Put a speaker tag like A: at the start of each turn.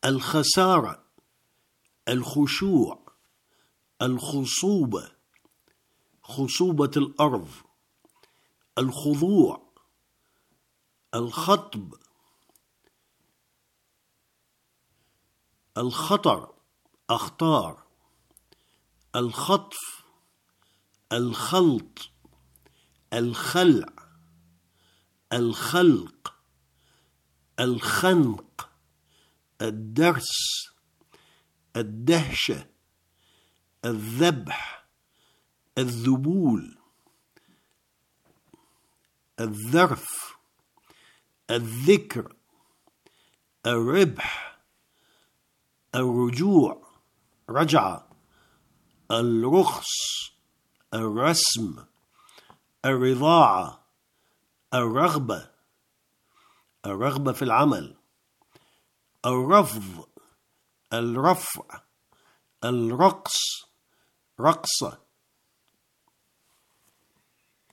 A: الخسارة، الخشوع، الخصوبة، خصوبة الأرض، الخضوع، الخطب، الخطر، أخطار، الخطف، الخلط، الخلع، الخلق، الخنق، الدرس، الدهشة، الذبح، الذبول، الذرف، الذكر، الربح، الرجوع، رجعة، الرخص، الرسم، الرضاعة، الرغبة، الرغبة في العمل، الرفض، الرفع، الرقص، رقصة،